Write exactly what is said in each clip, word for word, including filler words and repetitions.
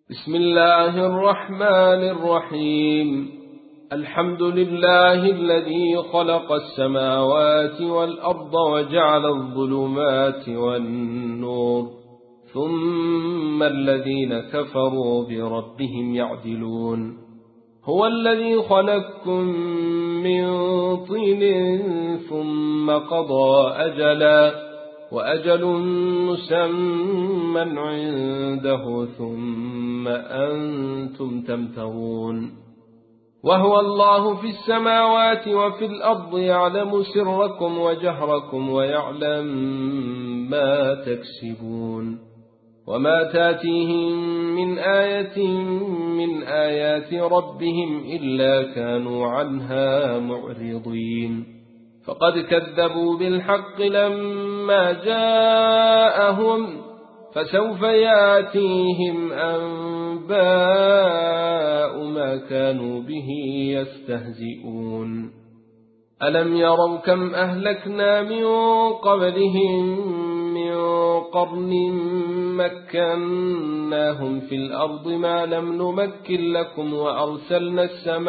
بسم الله الرحمن الرحيم. الحمد لله الذي خلق السماوات والأرض وجعل الظلمات والنور، ثم الذين كفروا بربهم يعدلون. هو الذي خلقكم من طين ثم قضى أجلا، وأجل مسمى عنده ثم أنتم تمترون. وهو الله في السماوات وفي الأرض، يعلم سركم وجهركم ويعلم ما تكسبون. وما تاتيهم من آية من آيات ربهم إلا كانوا عنها معرضين. فقد كذبوا بالحق لما جاءهم، فسوف ياتيهم أنباء ما كانوا به يستهزئون. ألم يروا كم أهلكنا من قبلهم من قرن مكناهم في الأرض ما لم نمكن لكم، وأرسلنا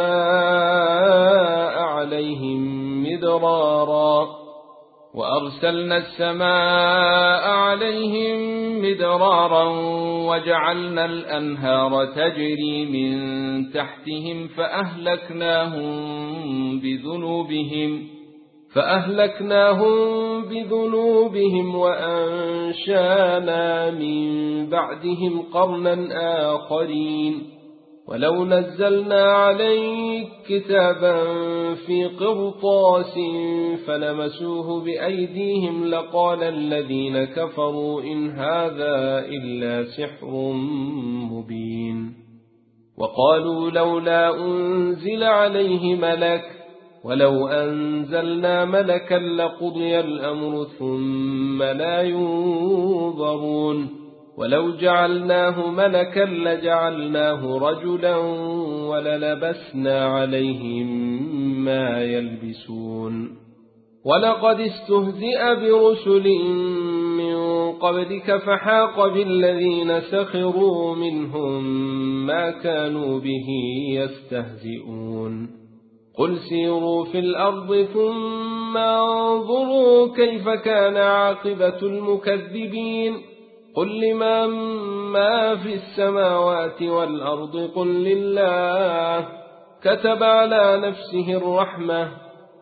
السماء عليهم مدرارا وأرسلنا السماء عليهم مدرارا وجعلنا الأنهار تجري من تحتهم فأهلكناهم بذنوبهم فأهلكناهم بذنوبهم وأنشأنا من بعدهم قرنا آخرين. ولو نزلنا عليك كتابا في قرطاس فلمسوه بأيديهم لقال الذين كفروا إن هذا إلا سحر مبين. وقالوا لولا أنزل عليه ملك، ولو أنزلنا ملكا لقضي الأمر ثم لا ينظرون. ولو جعلناه ملكا لجعلناه رجلا وللبسنا عليهم ما يلبسون. ولقد استهزئ برسل من قبلك فحاق بالذين سخروا منهم ما كانوا به يستهزئون. قل سيروا في الأرض ثم انظروا كيف كان عاقبة المكذبين. قل لمن ما في السماوات والأرض قل لله. كتب على نفسه الرحمة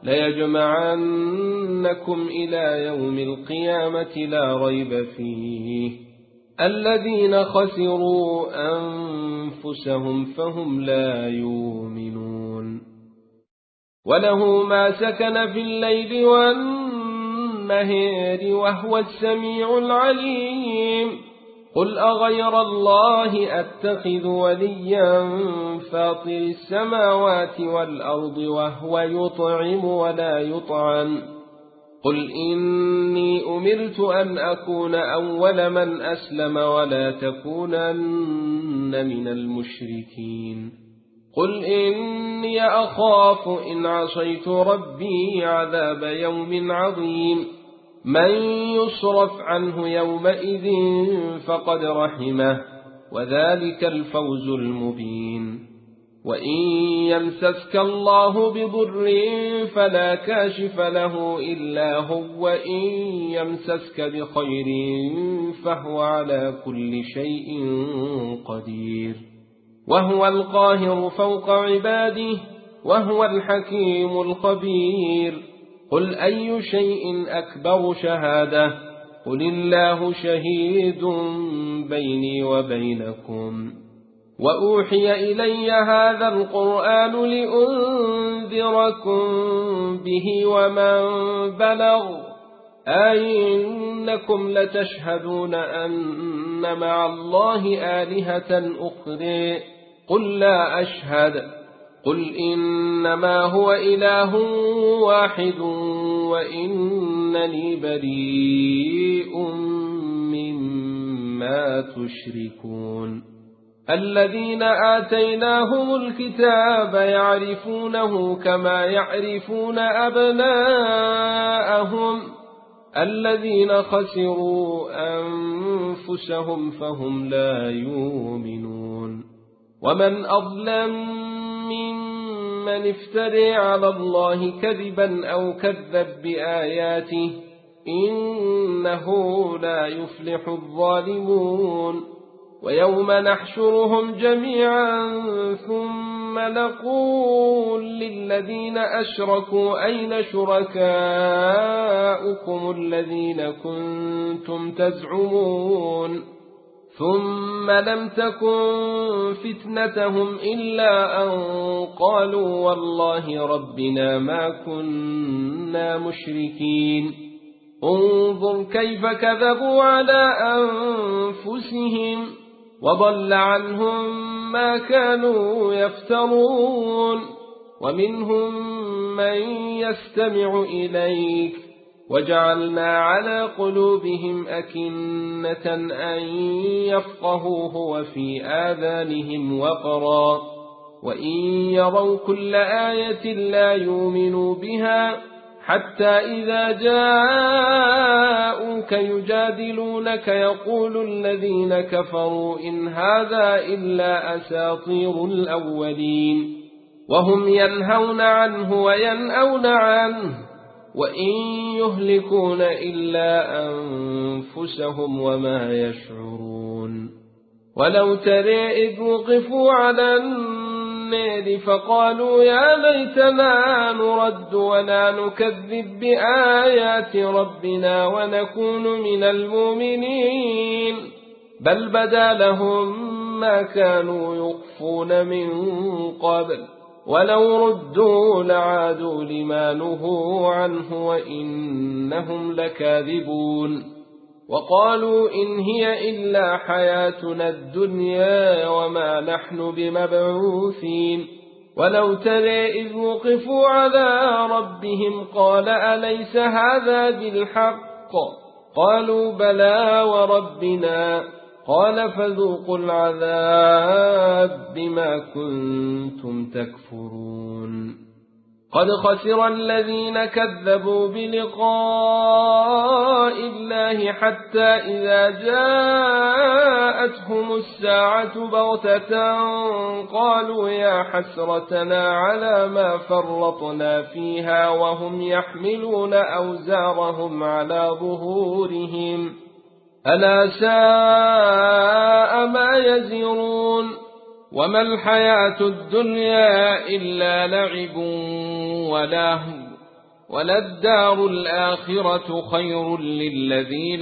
ليجمعنكم إلى يوم القيامة لا ريب فيه. الذين خسروا أنفسهم فهم لا يؤمنون. وله ما سكن في الليل والنهار وهو السميع العليم. قل أغير الله أتخذ وليا فاطر السماوات والأرض وهو يطعم ولا يطعم. قل إني أمرت أن أكون أول من أسلم ولا تكونن من المشركين. قل إني أخاف إن عصيت ربي عذاب يوم عظيم. من يصرف عنه يومئذ فقد رحمه، وذلك الفوز المبين. وإن يمسسك الله بضر فلا كاشف له إلا هو، وإن يمسسك بخير فهو على كل شيء قدير. وهو القاهر فوق عباده وهو الحكيم الخبير. قل أي شيء أكبر شهادة؟ قل الله شهيد بيني وبينكم. وأوحي إلي هذا القرآن لأنذركم به ومن بلغ. أئنكم لتشهدون أن مع الله آلهة أخرى؟ قل لا أشهد. قل إنما هو إله واحد وإنني بريء مما تشركون. الذين آتيناهم الكتاب يعرفونه كما يعرفون أبناءهم. الذين خسروا أنفسهم فهم لا يؤمنون. ومن أظلم ممن افترى على الله كذبا أو كذب بآياته إنه لا يفلح الظالمون ويوم نحشرهم جميعا ثم نقول للذين أشركوا أين شركاؤكم الذين كنتم تزعمون ثم لم تكن فتنتهم إلا أن قالوا والله ربنا ما كنا مشركين انظر كيف كذبوا على أنفسهم وضل عنهم ما كانوا يفترون ومنهم من يستمع إليك وجعلنا على قلوبهم أكنة أن يفقهوه وفي آذانهم وقرا وإن يروا كل آية لا يؤمنوا بها حتى إذا جاءوك يجادلونك يقول الذين كفروا إن هذا إلا أساطير الأولين وهم ينهون عنه وينأون عنه وإن يهلكون إلا أنفسهم وما يشعرون ولو ترى إذ وقفوا على النار فقالوا يا ليتنا نرد ولا نكذب بآيات ربنا ونكون من المؤمنين بل بدا لهم ما كانوا يخفون من قبل ولو ردوا لعادوا لما نهوا عنه وإنهم لكاذبون وقالوا إن هي إلا حياتنا الدنيا وما نحن بمبعوثين ولو ترى إذ وقفوا على ربهم قال أليس هذا بالحق قالوا بلى وربنا قال فذوقوا العذاب بما كنتم تكفرون قد خسر الذين كذبوا بلقاء الله حتى إذا جاءتهم الساعة بغتة قالوا يا حسرتنا على ما فرطنا فيها وهم يحملون أوزارهم على ظهورهم ألا ساء ما يزرون وما الحياة الدنيا إلا لعب ولهو وللدار الآخرة خير للذين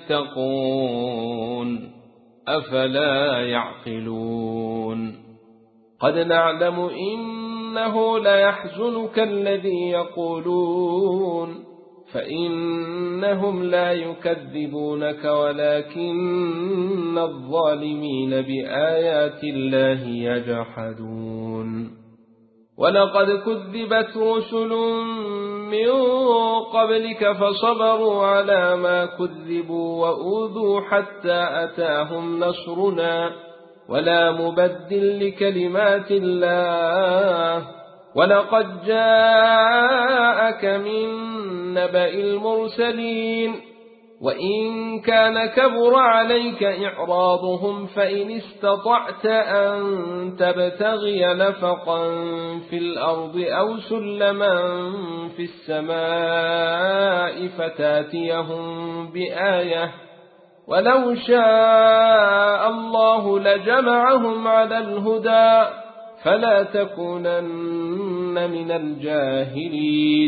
يتقون أفلا يعقلون قد نعلم إنه ليحزنك الذي يقولون فإنهم لا يكذبونك ولكن الظالمين بآيات الله يجحدون ولقد كذبت رسل من قبلك فصبروا على ما كذبوا وأوذوا حتى أتاهم نصرنا ولا مبدل لكلمات الله ولقد جاءك من نبأ المرسلين وإن كان كبر عليك إعراضهم فإن استطعت أن تبتغي نفقا في الأرض أو سلما في السماء فتاتيهم بآية ولو شاء الله لجمعهم على الهدى فلا تكونن من الجاهلين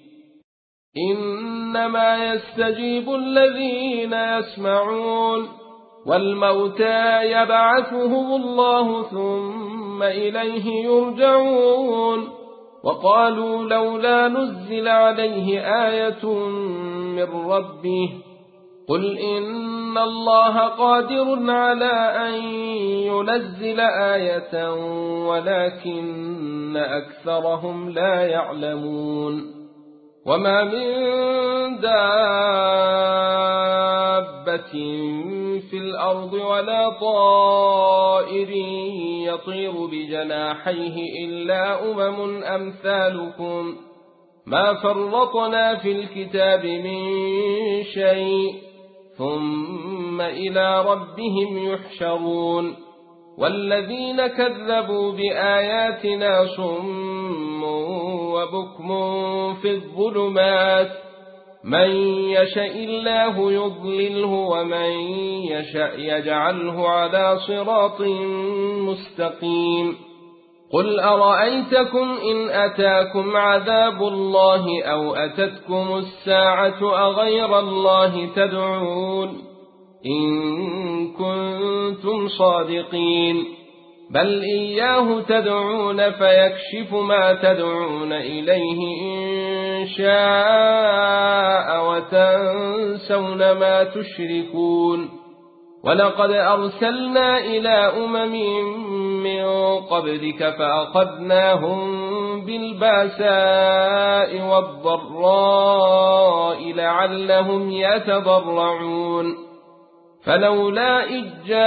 إنما يستجيب الذين يسمعون والموتى يبعثهم الله ثم إليه يرجعون وقالوا لولا نزل عليه آية من ربه قل إن الله قادر على أن ينزل آية ولكن أكثرهم لا يعلمون وما من دابة في الأرض ولا طائر يطير بجناحيه إلا أمم أمثالكم ما فرطنا في الكتاب من شيء ثم إلى ربهم يحشرون والذين كذبوا بآياتنا صم وبكم في الظلمات من يشاء الله يضلله ومن يشاء يجعله على صراط مستقيم قل أرأيتكم إن أتاكم عذاب الله أو أتتكم الساعة أغير الله تدعون إن كنتم صادقين بل إياه تدعون فيكشف ما تدعون إليه إن شاء وتنسون ما تشركون ولقد أرسلنا إلى أمم من قبلك فأخذناهم بالباساء والضراء لعلهم يتضرعون فلولا إذ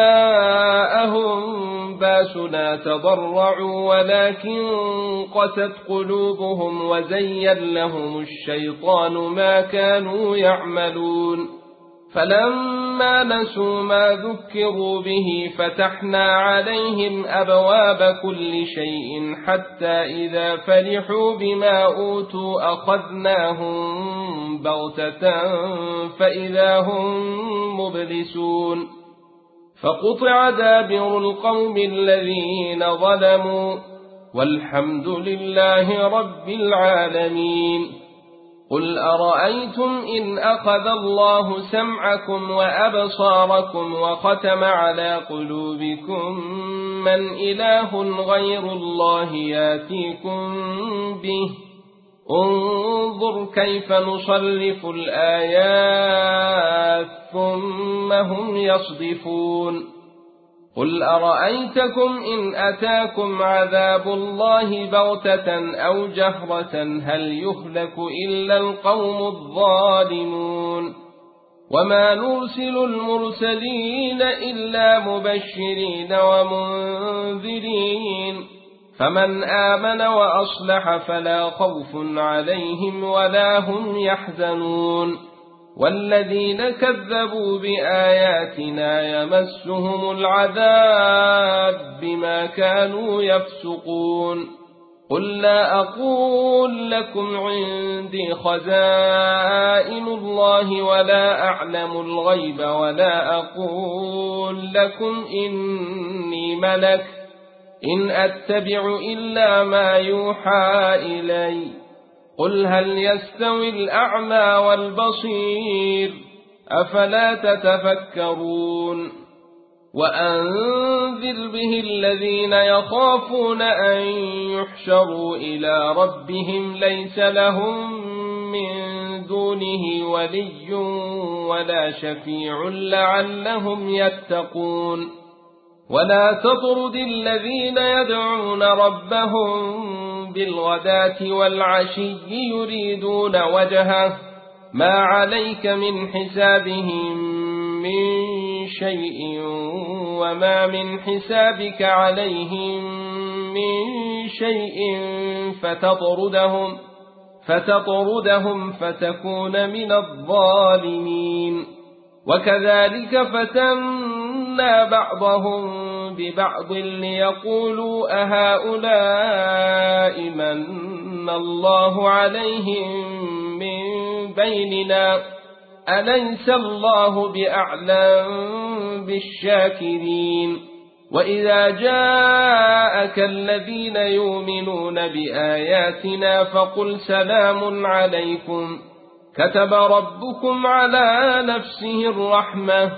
جاءهم باسنا تضرعوا ولكن قست قلوبهم وزين لهم الشيطان ما كانوا يعملون فلما نسوا ما ذكروا به فتحنا عليهم أبواب كل شيء حتى إذا فرحوا بما أوتوا أخذناهم بغتة فإذا هم مبلسون فقطع دابر القوم الذين ظلموا والحمد لله رب العالمين قل أرأيتم إن أخذ الله سمعكم وأبصاركم وختم على قلوبكم من إله غير الله ياتيكم به انظر كيف نصرف الآيات ثم هم يصدفون قل أرأيتكم إن أتاكم عذاب الله بغتة أو جهرة هل يهلك إلا القوم الظالمون وما نرسل المرسلين إلا مبشرين ومنذرين فمن آمن وأصلح فلا خوف عليهم ولا هم يحزنون والذين كذبوا بآياتنا يمسهم العذاب بما كانوا يفسقون قل لا أقول لكم عندي خزائن الله ولا أعلم الغيب ولا أقول لكم إني ملك إن أتبع إلا ما يوحى إلي قل هل يستوي الأعمى والبصير أفلا تتفكرون وأنذر به الذين يخافون أن يحشروا إلى ربهم ليس لهم من دونه ولي ولا شفيع لعلهم يتقون ولا تطرد الذين يدعون ربهم بالغداة والعشي يريدون وجهه ما عليك من حسابهم من شيء وما من حسابك عليهم من شيء فتطردهم فتطردهم فتكون من الظالمين وكذلك فتنا بعضهم ببعض ليقولوا أهؤلاء من الله عليهم من بيننا أليس الله بأعلم بالشاكرين وإذا جاءك الذين يؤمنون بآياتنا فقل سلام عليكم كتب ربكم على نفسه الرحمة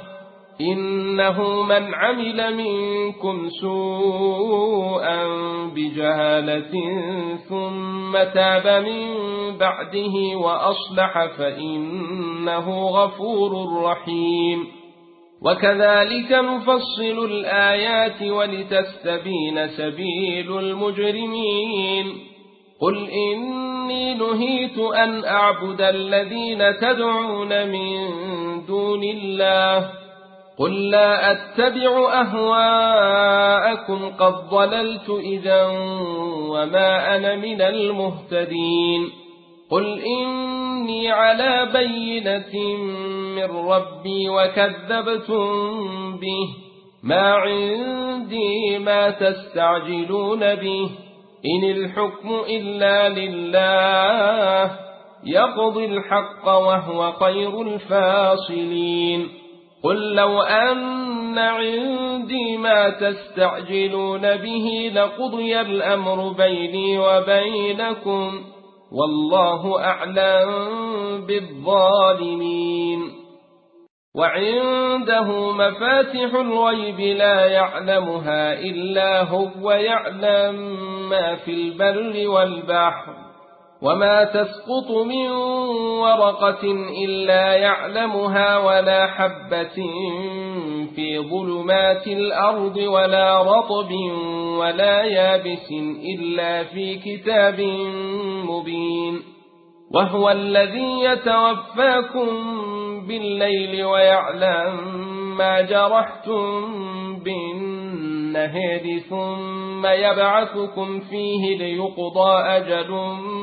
إنه من عمل منكم سوءا بجهالة ثم تاب من بعده وأصلح فإنه غفور رحيم وكذلك نفصل الآيات ولتستبين سبيل المجرمين قل إني نهيت أن أعبد الذين تدعون من دون الله قل لا أتبع أهواءكم قد ضللت إذا وما أنا من المهتدين قل إني على بينة من ربي وكذبتم به ما عندي ما تستعجلون به إن الحكم إلا لله يقضي الحق وهو خير الفاصلين قل لو أن عندي ما تستعجلون به لقضي الأمر بيني وبينكم والله أعلم بالظالمين وعنده مفاتح الغيب لا يعلمها إلا هو يعلم ما في البر والبحر وما تسقط من ورقة إلا يعلمها ولا حبة في ظلمات الأرض ولا رطب ولا يابس إلا في كتاب مبين وهو الذي يتوفاكم بالليل ويعلم ما جرحتم بالنهار ثم يبعثكم فيه ليقضى أجل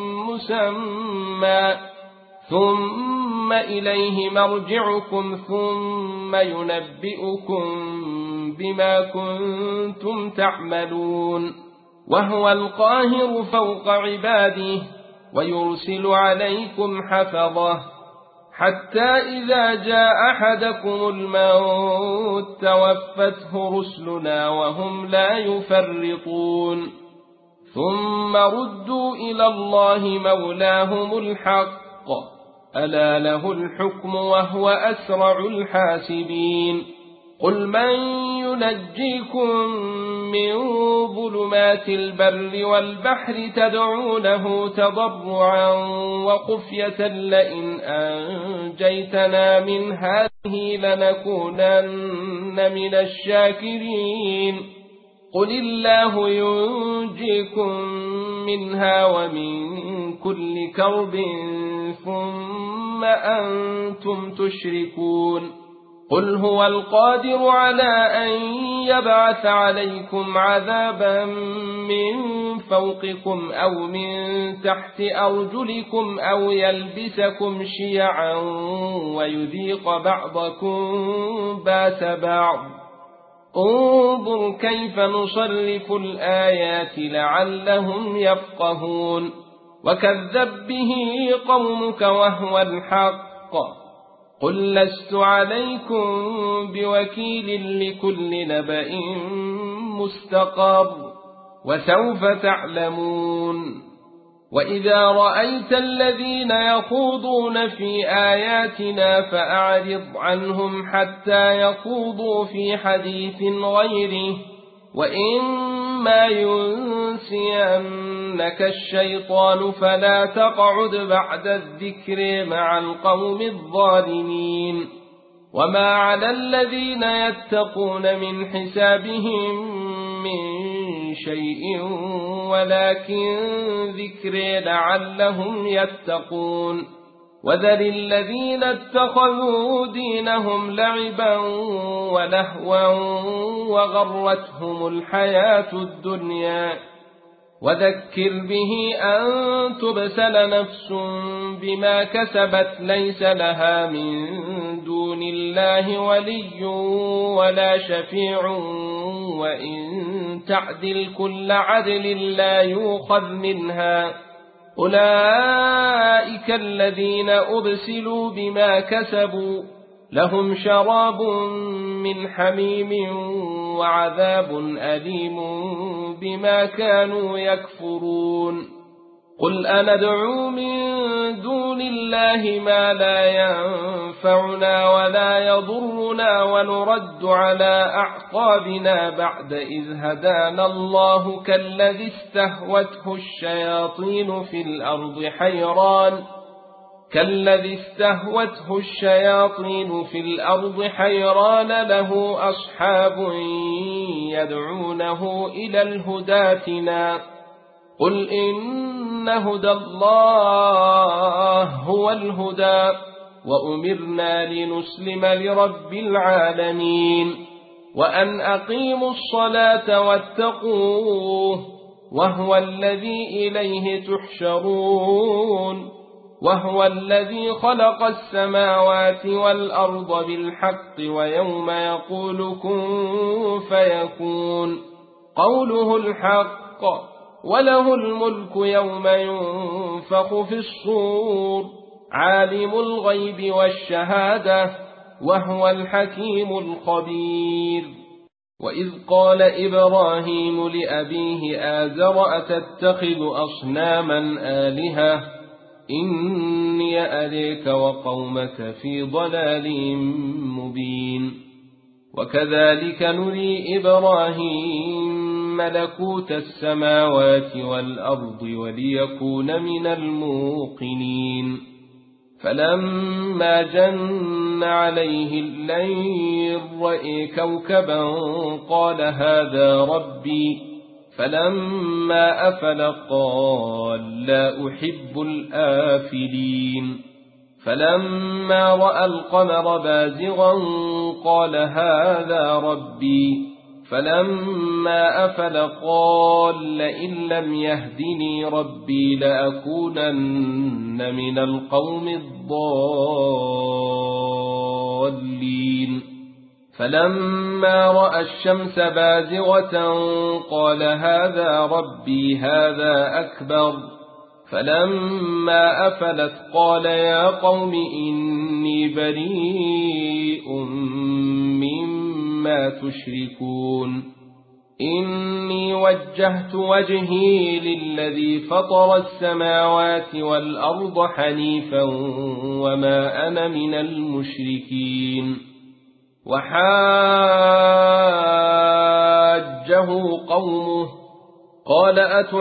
مسمى ثم إليه مرجعكم ثم ينبئكم بما كنتم تعملون وهو القاهر فوق عباده ويرسل عليكم حفظه حتى إذا جاء أحدكم الموت توفته رسلنا وهم لا يفرطون ثم ردوا إلى الله مولاهم الحق ألا له الحكم وهو أسرع الحاسبين قل من ينجيكم من ظلمات البر والبحر تدعونه تضرعا وخفية لئن أنجيتنا من هذه لنكونن من الشاكرين قل الله ينجيكم منها ومن كل كرب ثم أنتم تشركون قل هو القادر على أن يبعث عليكم عذابا من فوقكم أو من تحت أرجلكم أو يلبسكم شيعا ويذيق بعضكم باس بعض انظر كيف نصرف الآيات لعلهم يفقهون وكذب به قومك وهو الحق قل لست عليكم بوكيل لكل نبأ مستقر وسوف تعلمون وإذا رأيت الذين يخوضون في آياتنا فأعرض عنهم حتى يخوضوا في حديث غيره وإما ينسينك الشيطان فلا تقعد بعد الذكر مع القوم الظالمين وما على الذين يتقون من حسابهم من شيء ولكن ذكر لعلهم يتقون وذر الذين اتخذوا دينهم لعبا ولهوا وغرتهم الحياة الدنيا وذكر به أن تبسل نفس بما كسبت ليس لها من دون الله ولي ولا شفيع وإن تعدل كل عدل لا يؤخذ منها أولئك الذين أبسلوا بما كسبوا لهم شراب من حميم وعذاب أليم بما كانوا يكفرون قل أندعو من دون الله ما لا ينفعنا ولا يضرنا ونرد على أعقابنا بعد إذ هدانا الله كالذي استهوته الشياطين في الأرض حيران كالذي استهوته الشياطين في الأرض حيران له أصحاب يدعونه إلى الهدى ائتنا قل إن هدى الله هو الهدى وأمرنا لنسلم لرب العالمين وأن أقيموا الصلاة واتقوه وهو الذي إليه تحشرون وهو الذي خلق السماوات والأرض بالحق ويوم يقول كن فيكون قوله الحق وله الملك يوم ينفخ في الصور عالم الغيب والشهادة وهو الحكيم الخبير. وإذ قال إبراهيم لأبيه آزر أتتخذ أصناما آلهة إني أريك وقومك في ضلال مبين. وكذلك نري إبراهيم ملكوت السماوات والأرض وليكون من الموقنين. فلما جن عليه الليل رأى كوكبا قال هذا ربي فلما أفل قال لا أحب الآفلين. فلما رأى القمر بازغا قال هذا ربي فلما أفل قال لئن لم يهدني ربي لأكونن من القوم الضالين. فلما رأى الشمس بازغة قال هذا ربي هذا أكبر. فلما أفلت قال يا قوم إني بريء مما تشركون إني وجهت وجهي للذي فطر السماوات والأرض حنيفا وما أنا من المشركين. وحاجه قومه قال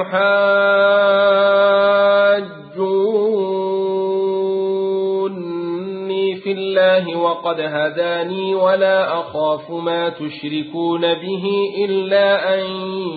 أتحاجوني في الله وقد هداني ولا أخاف ما تشركون به إلا أن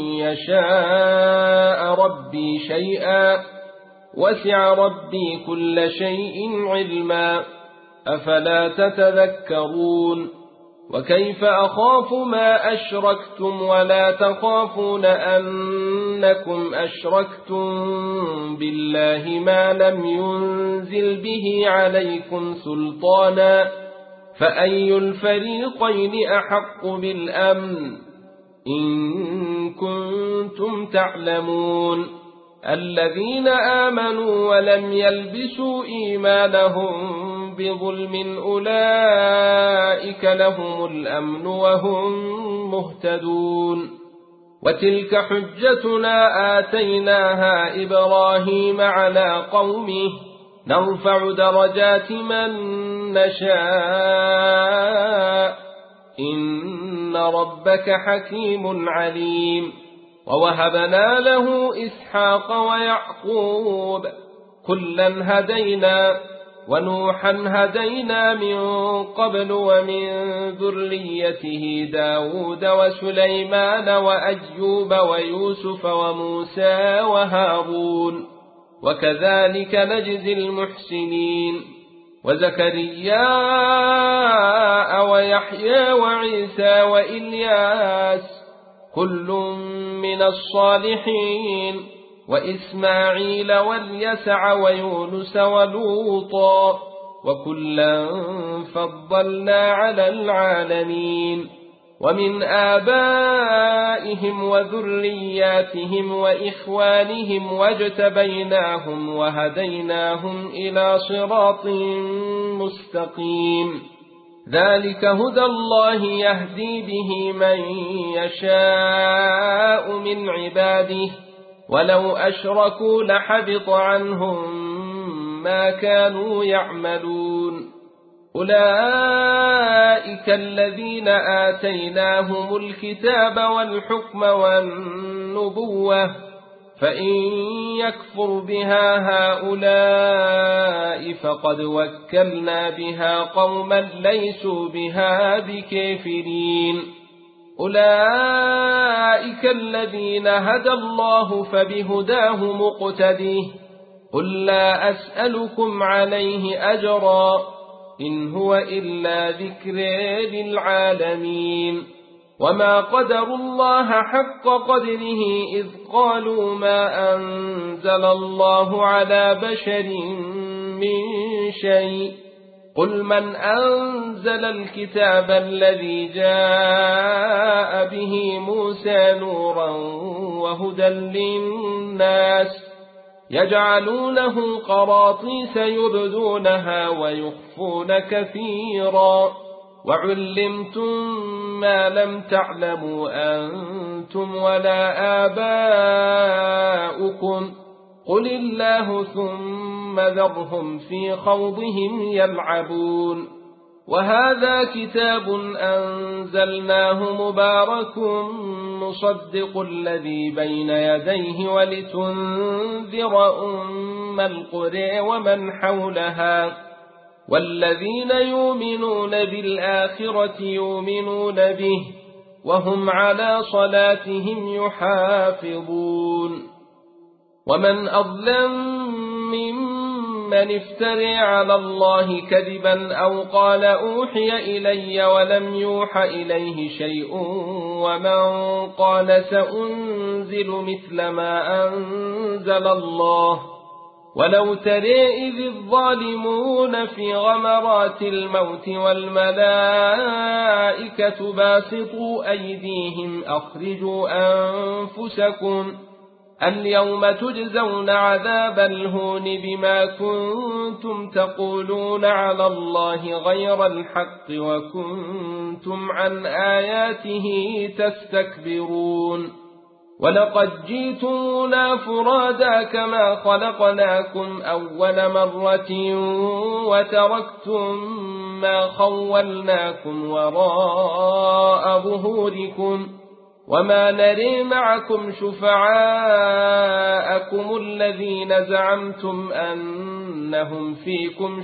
يشاء ربي شيئا وسع ربي كل شيء علما أفلا تتذكرون. وكيف أخاف ما أشركتم ولا تخافون أنكم أشركتم بالله ما لم ينزل به عليكم سلطانا فأي الفريقين أحق بالأمن إن كنتم تعلمون. الذين آمنوا ولم يلبسوا إيمانهم بظلم أولئك لهم الأمن وهم مهتدون. وتلك حجتنا آتيناها إبراهيم على قومه نرفع درجات من نشاء إن ربك حكيم عليم. ووهبنا له إسحاق ويعقوب كلا هدينا ونوحا هدينا من قبل ومن ذريته داود وسليمان وأيوب ويوسف وموسى وهارون وكذلك نجزي المحسنين. وزكريا ويحيى وعيسى وإلياس كل من الصالحين وإسماعيل واليسع ويونس ولوطا وكلا فضلنا على العالمين. ومن آبائهم وذرياتهم وإخوانهم واجتبيناهم وهديناهم إلى صراط مستقيم. ذلك هدى الله يهدي به من يشاء من عباده ولو أشركوا لحبط عنهم ما كانوا يعملون. أولئك الذين آتيناهم الكتاب والحكم والنبوة فإن يكفر بها هؤلاء فقد وكلنا بها قوما ليسوا بها بكافرين. أولئك الذين هدى الله فبهداه مقتده قل لا أسألكم عليه أجرا إن هو إلا ذكر للعالمين. وما قدروا الله حق قدره إذ قالوا ما أنزل الله على بشر من شيء قل من أنزل الكتاب الذي جاء به موسى نورا وهدى للناس يجعلونه قراطيس يبدونها ويخفون كثيرا وعلمتم ما لم تعلموا أنتم ولا آباؤكم قل الله ثم ذرهم في خوضهم يلعبون وهذا كتاب أنزلناه مبارك مصدق الذي بين يديه ولتنذر أم القرى ومن حولها والذين يؤمنون بالآخرة يؤمنون به وهم على صلاتهم يحافظون ومن أظلم ممن افترى على الله كذبا أو قال أوحي إلي ولم يوح إليه شيء ومن قال سأنزل مثل ما أنزل الله ولو ترى إذ الظالمون في غمرات الموت والملائكة باسطوا أيديهم أخرجوا أنفسكم اليوم تجزون عذاب الهون بما كنتم تقولون على الله غير الحق وكنتم عن آياته تستكبرون ولقد جئتمونا فرادا كما خلقناكم أول مرة وتركتم ما خولناكم وراء ظهوركم وما نري معكم شفعاءكم الذين زعمتم أنهم فيكم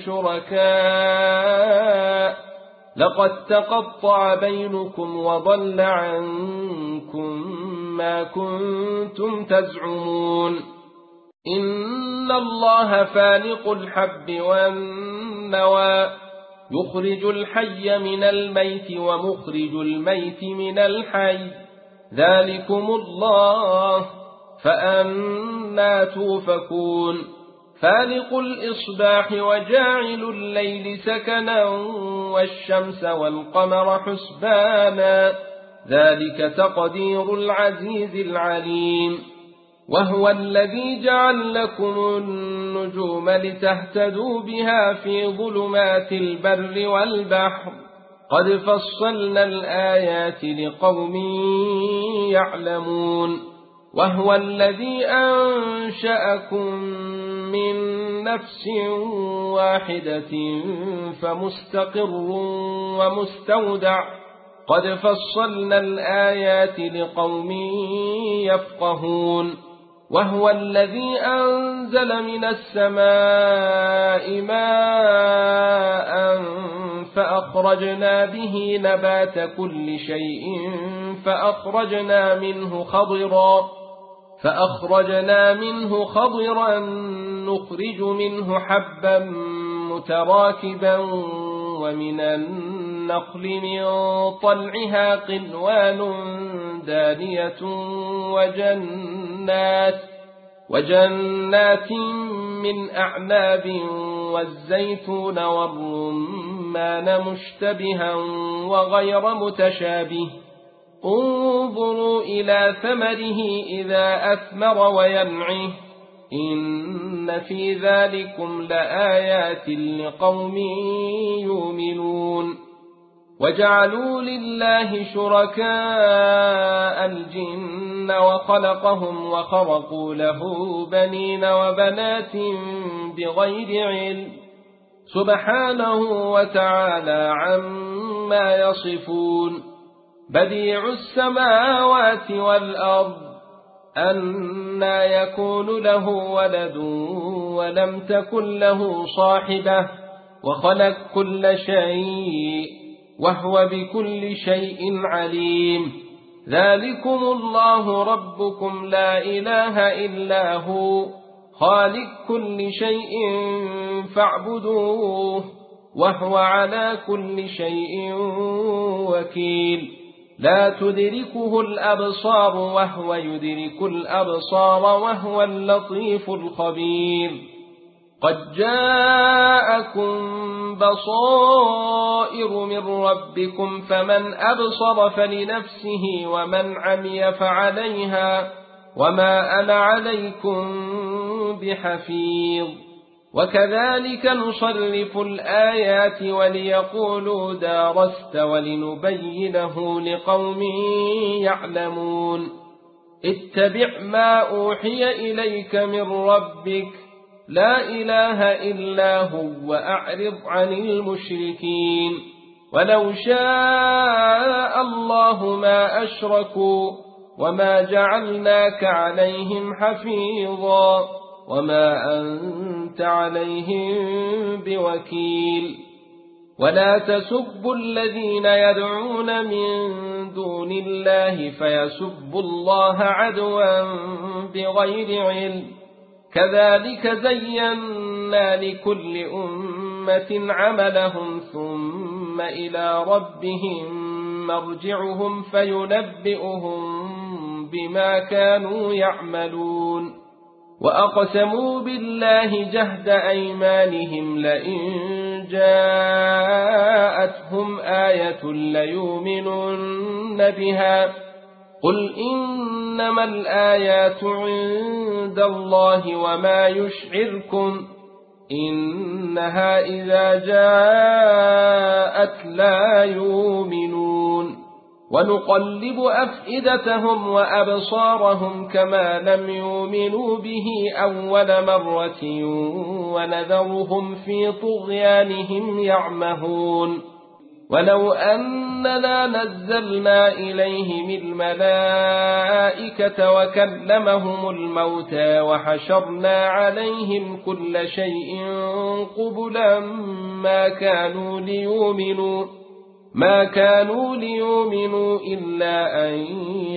شركاء لقد تقطع بينكم وضل عنكم ما كنتم تزعمون إن الله فالق الحب والنوى يخرج الحي من الميت ومخرج الميت من الحي ذلكم الله فأنى توفكون فالق الإصباح وجاعل الليل سكنا والشمس والقمر حسبانا ذلك تقدير العزيز العليم وهو الذي جعل لكم النجوم لتهتدوا بها في ظلمات البر والبحر قد فصلنا الآيات لقوم يعلمون وهو الذي أنشأكم من نفس واحدة فمستقر ومستودع قد فصلنا الآيات لقوم يفقهون وهو الذي أنزل من السماء ماء فأخرجنا به نبات كل شيء فأخرجنا منه خضرا فأخرجنا منه خضرا نخرج منه حبا متراكبا ومن النخل من طلعها قنوان دانية وجنات وجنات من أعناب والزيتون والرمان مشتبها وغير متشابه انظروا إلى ثمره إذا أثمر وينعه إن في ذلكم لآيات لقوم يؤمنون وجعلوا لله شركاء الجن وخلقهم وخرقوا له بنين وبنات بغير علم سبحانه وتعالى عما يصفون بديع السماوات والأرض أنى يكون له ولد ولم تكن له صاحبة وخلق كل شيء وهو بكل شيء عليم ذلكم الله ربكم لا إله إلا هو خالق كل شيء فاعبدوه وهو على كل شيء وكيل لا تدركه الأبصار وهو يدرك الأبصار وهو اللطيف الخبير قد جاءكم بصائر من ربكم فمن أبصر فلنفسه ومن عمي فعليها وما أنا عليكم بحفيظ وكذلك نصرف الآيات وليقولوا دارست ولنبينه لقوم يعلمون اتبع ما أوحي إليك من ربك لا إله إلا هو وأعرض عن المشركين ولو شاء الله ما أشركوا وما جعلناك عليهم حفيظا وما أنت عليهم بوكيل ولا تسبوا الذين يدعون من دون الله فيسبوا الله عدوا بغير علم كذلك زينا لكل أمة عملهم ثم إلى ربهم مرجعهم فينبئهم بما كانوا يعملون وأقسموا بالله جهد أيمانهم لئن جاءتهم آية ليؤمنن بها قل إنما الآيات عند الله وما يشعركم إنها إذا جاءت لا يؤمنون ونقلب أفئدتهم وأبصارهم كما لم يؤمنوا به أول مرة ونذرهم في طغيانهم يعمهون ولو أننا نزلنا إليهم الملائكة وكلمهم الموتى وحشرنا عليهم كل شيء قبلا ما كانوا ليؤمنوا ما كانوا ليؤمنوا إلا أن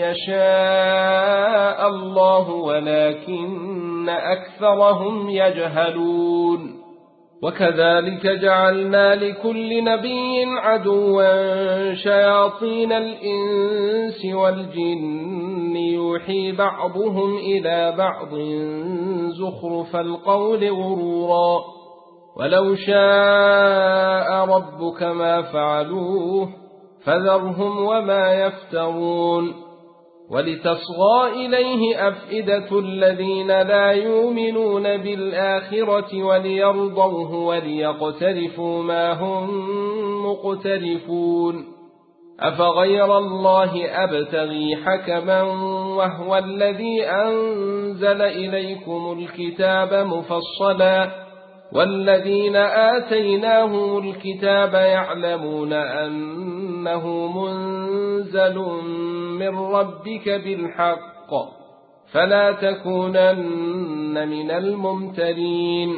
يشاء الله ولكن أكثرهم يجهلون وكذلك جعلنا لكل نبي عدوا شياطين الإنس والجن يوحي بعضهم إلى بعض زخرف القول غرورا ولو شاء ربك ما فعلوه فذرهم وما يفترون ولتصغى إليه أفئدة الذين لا يؤمنون بالآخرة وليرضوه وليقترفوا ما هم مقترفون أفغير الله أبتغي حكما وهو الذي أنزل إليكم الكتاب مفصلا والذين آتيناهم الكتاب يعلمون أنه منزل من ربك بالحق فلا تكونن من الممترين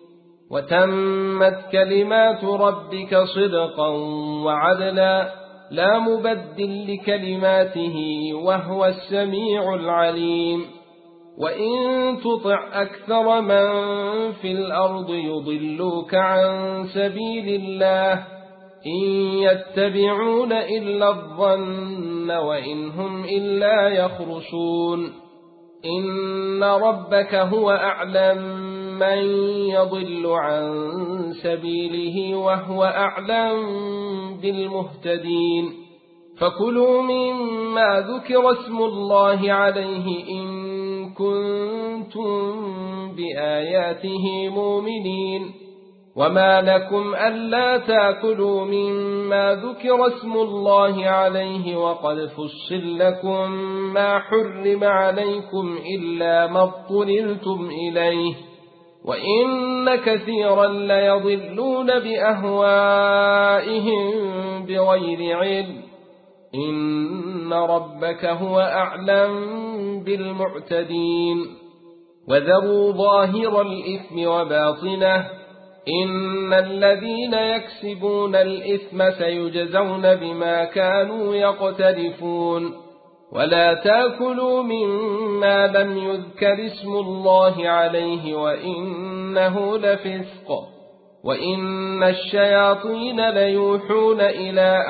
وتمت كلمات ربك صدقا وعدلا لا مبدل لكلماته وهو السميع العليم وإن تطع أكثر من في الأرض يضلوك عن سبيل الله إن يتبعون إلا الظن وإن هم إلا يخرصون إن ربك هو أعلم من يضل عن سبيله وهو أعلم بالمهتدين فكلوا مما ذكر اسم الله عليه إن كنتم بآياته مؤمنين وما لكم ألا تأكلوا مما ذكر اسم الله عليه وقد فصل لكم ما حرم عليكم إلا ما اضطررتم إليه وإن كثيرا ليضلون بأهوائهم بغير علم إن ربك هو أعلم بالمعتدين وذروا ظاهر الإثم وباطنه إن الذين يكسبون الإثم سيجزون بما كانوا يقترفون ولا تأكلوا مما لم يذكر اسم الله عليه وإنه لفسق وإن الشياطين ليوحون إلى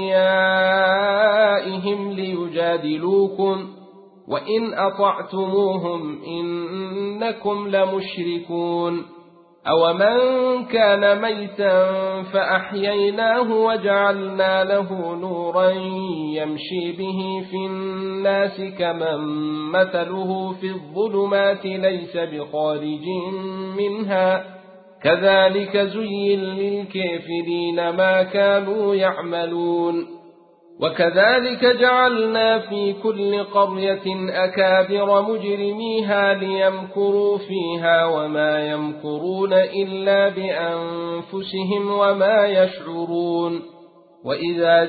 أوليائهم ليجادلوكم وإن أطعتموهم إنكم لمشركون أومن كان ميتا فأحييناه وجعلنا له نورا يمشي به في الناس كمن مثله في الظلمات ليس بخارج منها كذلك زين للكافرين ما كانوا يعملون وكذلك جعلنا في كل قرية أكابر مجرميها ليمكروا فيها وما يمكرون إلا بأنفسهم وما يشعرون وإذا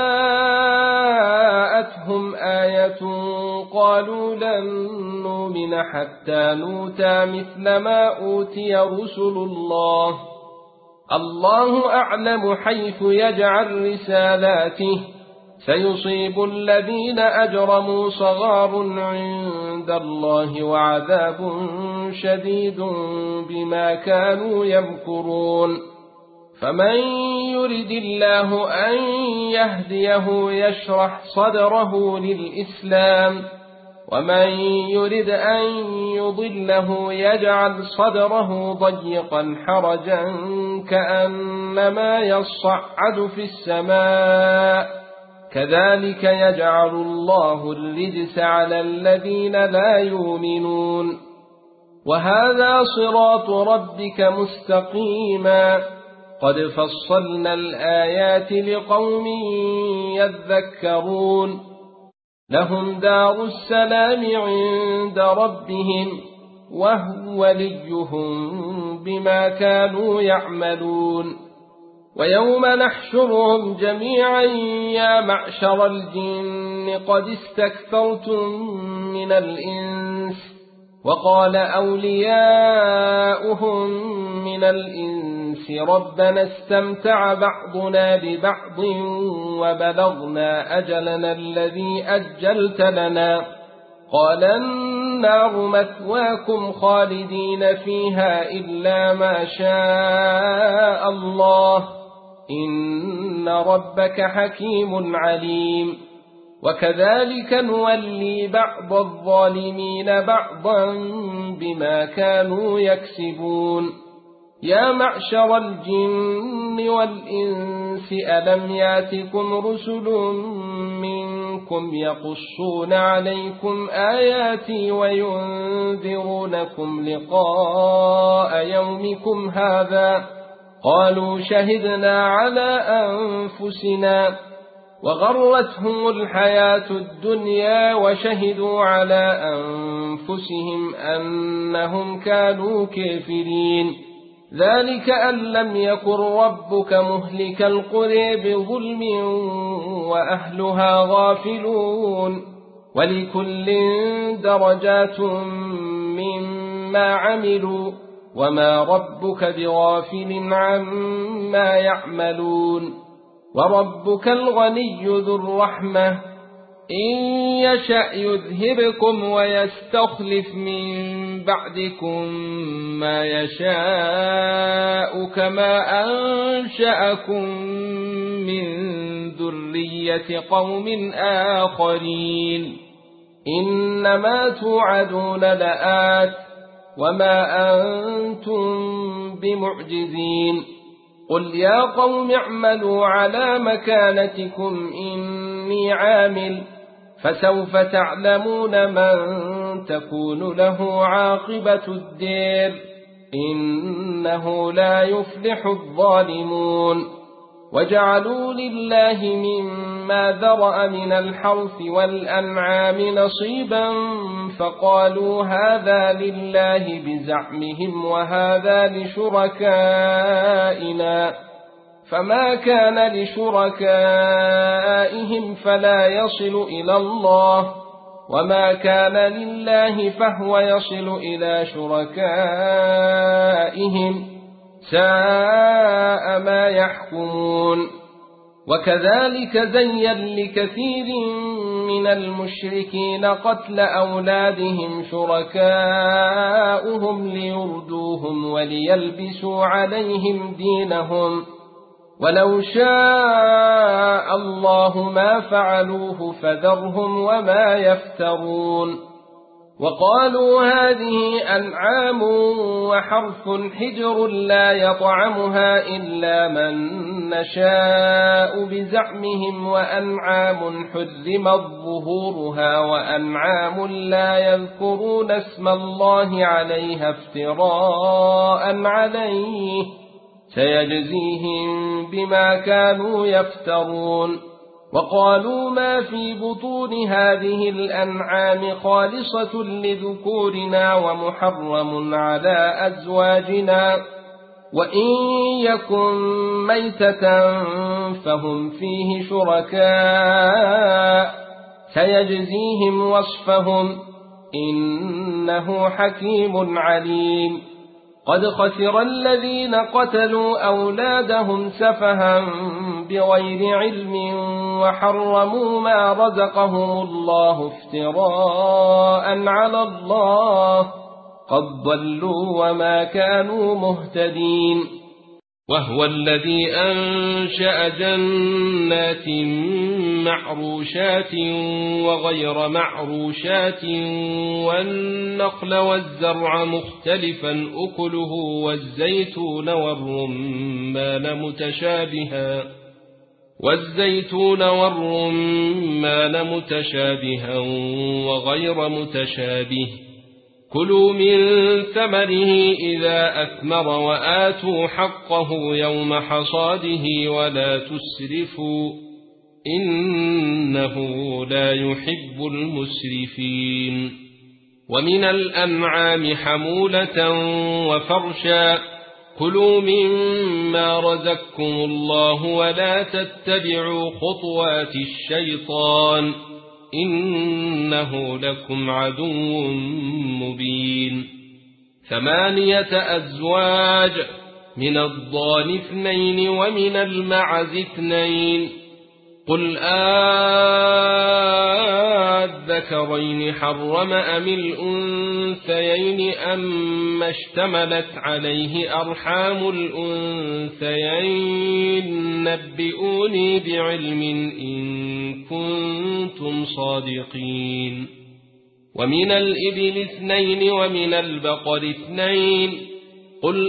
جاءتهم آية قالوا لن نؤمن حتى نؤتى مثل ما أوتي رسل الله الله أعلم حيث يجعل رسالاته سيصيب الذين أجرموا صغار عند الله وعذاب شديد بما كانوا يمكرون فمن يرد الله أن يهديه يشرح صدره للإسلام ومن يرد أن يضله يجعل صدره ضيقا حرجا كأنما يصعد في السماء كذلك يجعل الله الرجس على الذين لا يؤمنون وهذا صراط ربك مستقيما قد فصلنا الآيات لقوم يذكرون لهم دار السلام عند ربهم وهو وليهم بما كانوا يعملون ويوم نحشرهم جميعا يا معشر الجن قد استكثرتم من الإنس وقال أولياؤهم من الإنس ربنا استمتع بعضنا ببعض وبلغنا أجلنا الذي أجلت لنا قال النار مثواكم خالدين فيها إلا ما شاء الله إن ربك حكيم عليم وكذلك نولي بعض الظالمين بعضا بما كانوا يكسبون يا معشر الجن والإنس ألم ياتكم رسل منكم يقصون عليكم آياتي وينذرونكم لقاء يومكم هذا قالوا شهدنا على أنفسنا وغرتهم الحياة الدنيا وشهدوا على أنفسهم أنهم كانوا كافرين ذلك أن لم يكن ربك مهلك القرى بظلم وأهلها غافلون ولكل درجات مما عملوا وما ربك بغافل عما يعملون وربك الغني ذو الرحمة إن يشأ يذهبكم ويستخلف من بعدكم ما يشاء كما أنشأكم من ذرية قوم آخرين إنما توعدون لآت وما أنتم بمعجزين قل يا قوم اعملوا على مكانتكم إني عامل فسوف تعلمون من تكون له عاقبة الدير إنه لا يفلح الظالمون وجعلوا لله مما ذرأ من الحرث والأنعام نصيبا فقالوا هذا لله بزعمهم وهذا لشركائنا فما كان لشركائهم فلا يصل إلى الله وما كان لله فهو يصل إلى شركائهم ساء ما يحكمون وكذلك زين لكثير من المشركين قتل أولادهم شركاؤهم ليردوهم وليلبسوا عليهم دينهم ولو شاء الله ما فعلوه فذرهم وما يفترون وقالوا هذه أنعام وحرث حجر لا يطعمها إلا من نشاء بزعمهم وأنعام حرمت ظهورها وأنعام لا يذكرون اسم الله عليها افتراء عليه سيجزيهم بما كانوا يفترون. وقالوا ما في بطون هذه الأنعام خالصة لذكورنا ومحرم على أزواجنا وإن يكن ميتة فهم فيه شركاء سيجزيهم وصفهم إنه حكيم عليم. قد خسر الذين قتلوا أولادهم سفها بغير علم وحرموا ما رزقهم الله افتراء على الله قد ضلوا وما كانوا مهتدين. وهو الذي أنشأ جنات معروشات وغير معروشات والنخل والزرع مختلفا أكله والزيتون والرمان متشابها والزيتون والرمان متشابها وغير متشابه كلوا من ثمره إذا أثمر وآتوا حقه يوم حصاده ولا تسرفوا إنه لا يحب المسرفين. ومن الأنعام حمولة وفرشا كلوا مما رزقكم الله ولا تتبعوا خطوات الشيطان إنه لكم عدو مبين. ثمانية أزواج من الضأن اثنين ومن المعز اثنين قل آذكرين حرم أم الأنثيين أما اشتملت عليه أرحام الأنثيين نبئوني بعلم إن كنتم صادقين. ومن الإبل اثنين ومن البقر اثنين قل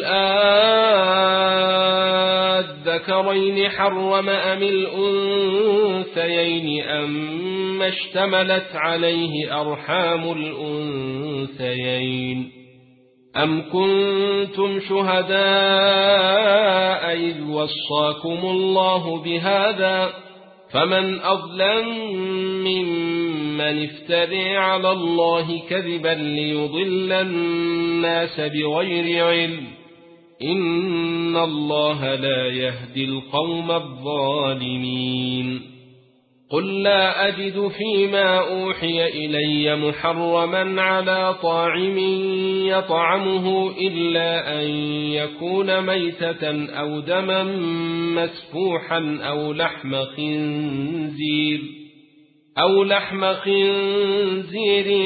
آذكرين حرم أم الأنثيين أما اشتملت عليه أرحام الأنثيين أم كنتم شهداء إذ وصاكم الله بهذا فمن أظلم ممن افترى على الله كذبا ليضل الناس بغير علم إن الله لا يهدي القوم الظالمين. قل لا أجد فيما أوحي إلي محرما على طاعم يطعمه إلا أن يكون ميتة أو دما مسفوحا أو لحم خنزير أو لحم خنزير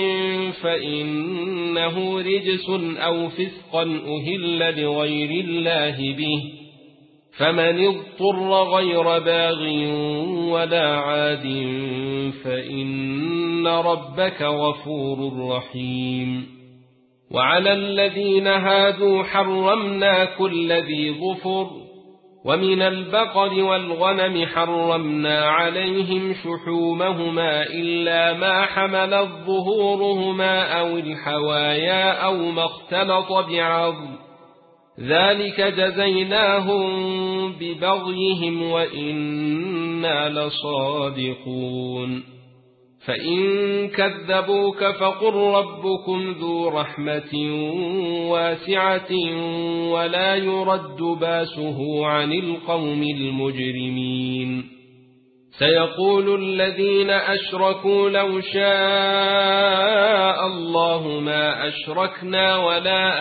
فإنه رجس أو فسقا أهل لغير الله به فمن اضطر غير باغ ولا عاد فإن ربك غفور رحيم. وعلى الذين هادوا حرمنا كل ذي ظفر ومن البقر والغنم حرمنا عليهم شحومهما إلا ما حملت ظهورهما أو الحوايا أو ما اختلط بعظم ذلك جزيناهم ببغيهم وإنا لصادقون. فإن كذبوك فقل ربكم ذو رحمة واسعة ولا يرد باسه عن القوم المجرمين. سيقول الذين أشركوا لو شاء الله ما أشركنا ولا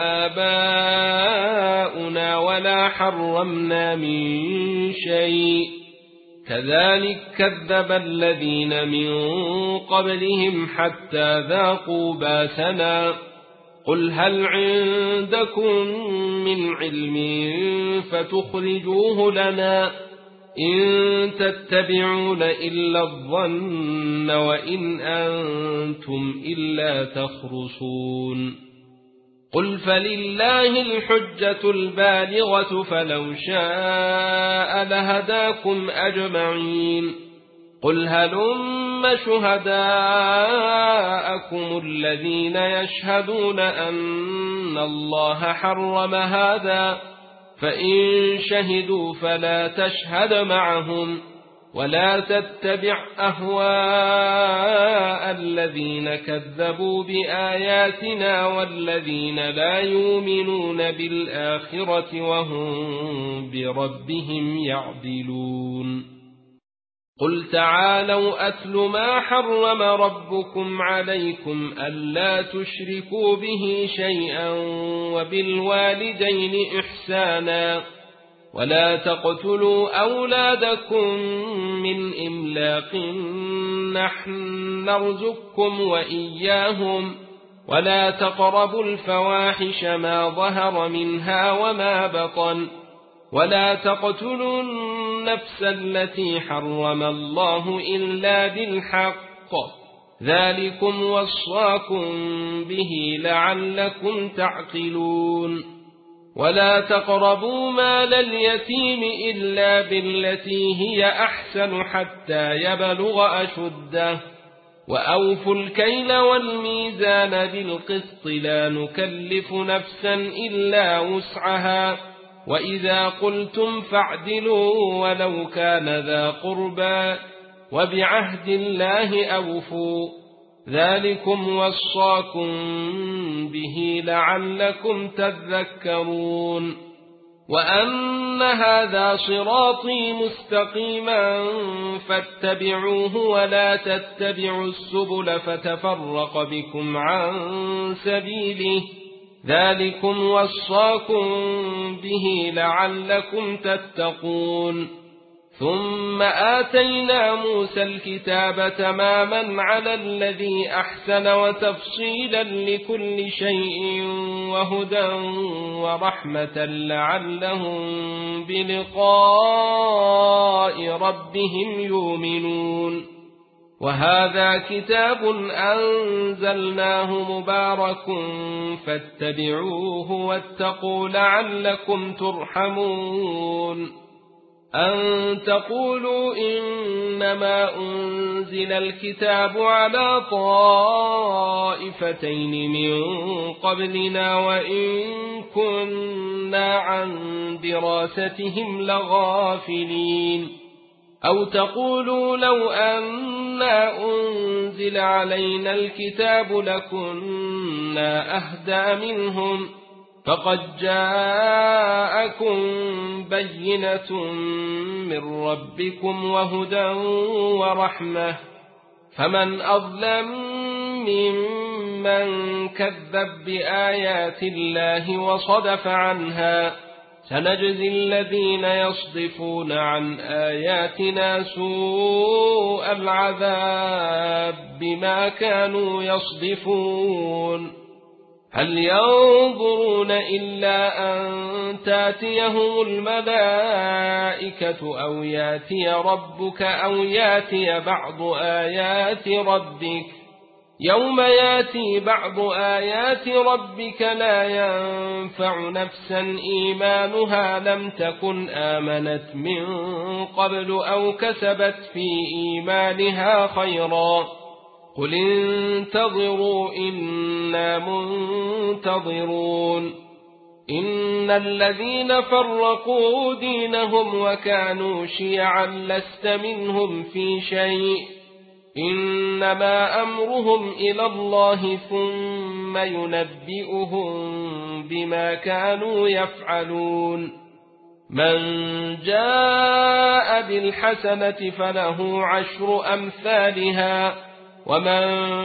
آباؤنا ولا حرمنا من شيء كذلك كذب الذين من قبلهم حتى ذاقوا باسنا قل هل عندكم من علم فتخرجوه لنا إن تتبعون إلا الظن وإن أنتم إلا تخرصون قل فلله الحجة البالغة فلو شاء لهداكم أجمعين قل هلم شهداءكم الذين يشهدون أن الله حرم هذا فإن شهدوا فلا تشهد معهم ولا تتبع أهواء الذين كذبوا بآياتنا والذين لا يؤمنون بالآخرة وهم بربهم يعدلون قل تعالوا أتل ما حرم ربكم عليكم ألا تشركوا به شيئا وبالوالدين إحسانا ولا تقتلوا أولادكم من إملاق نحن نرزقكم وإياهم ولا تقربوا الفواحش ما ظهر منها وما بطن ولا تقتلوا النفس التي حرم الله إلا بالحق ذلكم وصاكم به لعلكم تعقلون ولا تقربوا مال اليتيم إلا بالتي هي أحسن حتى يبلغ أشده وأوفوا الكيل والميزان بالقسط لا نكلف نفسا إلا وسعها وإذا قلتم فاعدلوا ولو كان ذا قربى وبعهد الله أوفوا ذلكم وصاكم به لعلكم تذكرون وأن هذا صراطي مستقيما فاتبعوه ولا تتبعوا السبل فتفرق بكم عن سبيله ذلكم وصاكم به لعلكم تتقون ثم آتينا موسى الكتاب تماما على الذي أحسن وتفصيلا لكل شيء وهدى ورحمة لعلهم بلقاء ربهم يؤمنون وهذا كتاب أنزلناه مبارك فاتبعوه واتقوا لعلكم ترحمون أن تقولوا إنما أنزل الكتاب على طائفتين من قبلنا وإن كنا عن دراستهم لغافلين أو تقولوا لو أنا أنزل علينا الكتاب لكنا أهدى منهم فقد جاءكم بينة من ربكم وهدى ورحمة فمن أظلم ممن كذب بآيات الله وصدف عنها سنجزي الذين يصدفون عن آياتنا سوء العذاب بما كانوا يصدفون هل ينظرون إلا أن تاتيهم الملائكة أو ياتي ربك أو ياتي بعض آيات ربك يوم ياتي بعض آيات ربك لا ينفع نفسا إيمانها لم تكن آمنت من قبل أو كسبت في إيمانها خيرا قل انتظروا إنا منتظرون إن الذين فرقوا دينهم وكانوا شيعا لست منهم في شيء إنما أمرهم إلى الله ثم ينبئهم بما كانوا يفعلون من جاء بالحسنة فله عشر أمثالها ومن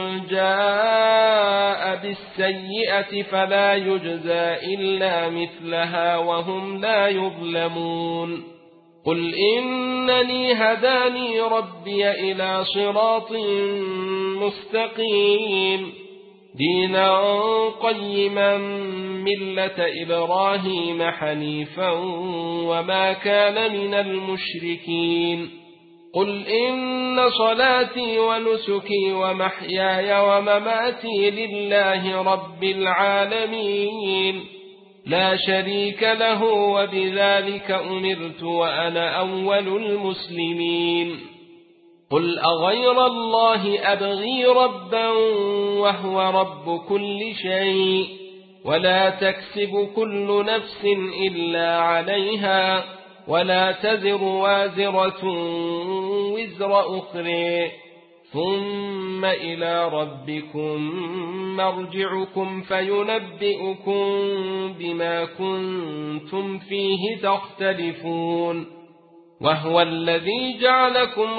جاء بالسيئة فلا يجزى إلا مثلها وهم لا يظلمون قل إنني هداني ربي إلى صراط مستقيم دينا قيما ملة إبراهيم حنيفا وما كان من المشركين قل إن صلاتي ونسكي ومحياي ومماتي لله رب العالمين لا شريك له وبذلك أمرت وأنا أول المسلمين قل أغير الله أبغي ربا وهو رب كل شيء ولا تكسب كل نفس إلا عليها ولا تزر وازرة وزر أخرى ثم إلى ربكم مرجعكم فينبئكم بما كنتم فيه تختلفون وهو الذي جعلكم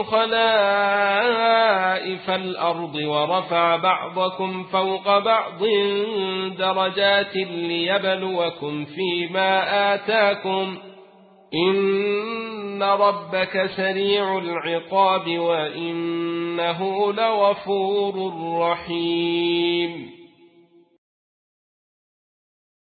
خلائف الأرض ورفع بعضكم فوق بعض درجات ليبلوكم فيما آتاكم إن ربك سريع العقاب وإنه لغفور رحيم